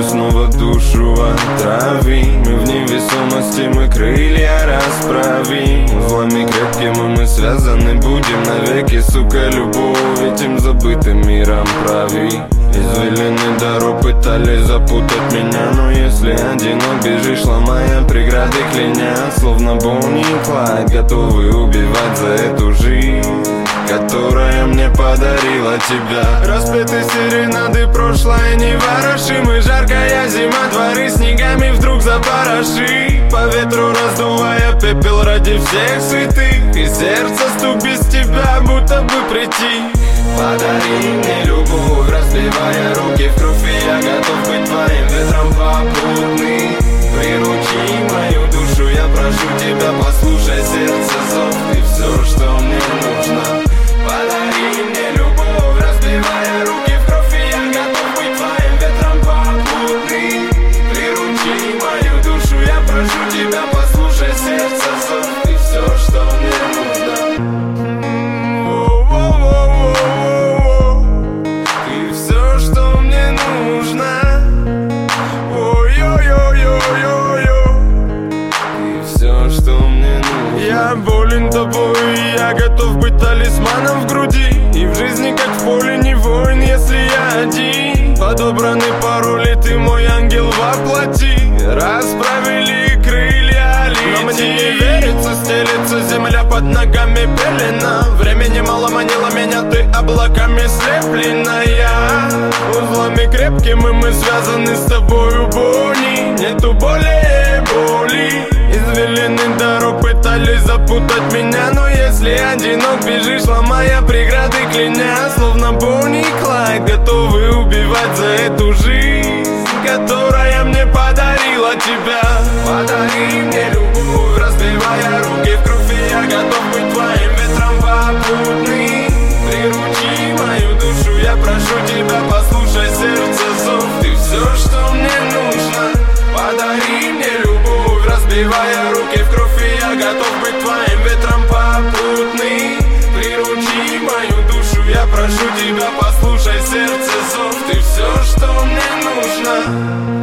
снова душу отравим. Мы в невесомости, мы крылья расправим. Узлами крепкими мы связаны будем навеки, сука, любовь этим забытым миром прави. Извилины дорог пытались запутать меня, но если одинок бежишь, ломая преграды, кляня, словно Бонни и Клайд, готовы убивать за эту жизнь, которая мне подарила тебя. Распеты серенады, прошлое не ворошим, и жаркая зима, дворы снегами вдруг запороши. По ветру раздувая пепел ради всех святых, и сердце стук без тебя, будто бы прийти. Подари мне любовь, разбивая руки в кровь, и я готов быть твоим ветром попутный. Приручи мою душу, я прошу тебя, послушай сердце зов, ты все, что мне нужно. Подари мне любовь, разбивая руки в кровь, и я готов быть твоим ветром попутный. Приручи мою душу, я прошу тебя, послушай сердце зов, ты все, что мне нужно. Ты все, что мне нужно. Я болен тобой, и я готов быть талисманом в груди. И в жизни, как в поле, не воин, если я один. Подобраны пароли, ты мой ангел воплоти. Расправили крылья, лети. Но мне не верится, стелется земля под ногами пелена. Времени мало манило меня, ты облаками слепленная. Узлами крепкими мы связаны с тобою, Бонни. Нету более боли. Извилины дорог пытались запутать меня, но если одинок бежишь, ломая преграды, кляня, словно Бонни и Клайд, готовы убивать за эту жизнь, которая мне подарила тебя. Подари мне любовь, разбивая руки в кровь, и я готов быть твоим ветром попутный. Приручи мою душу, я прошу тебя, послушай сердце зов, ты все, что мне нужно. Подари мне любовь, разбивая руки в кровь, и я готов быть твоим ветром попутный. Приручи мою душу, я прошу тебя, послушай сердце зов, ты все, что мне нужно.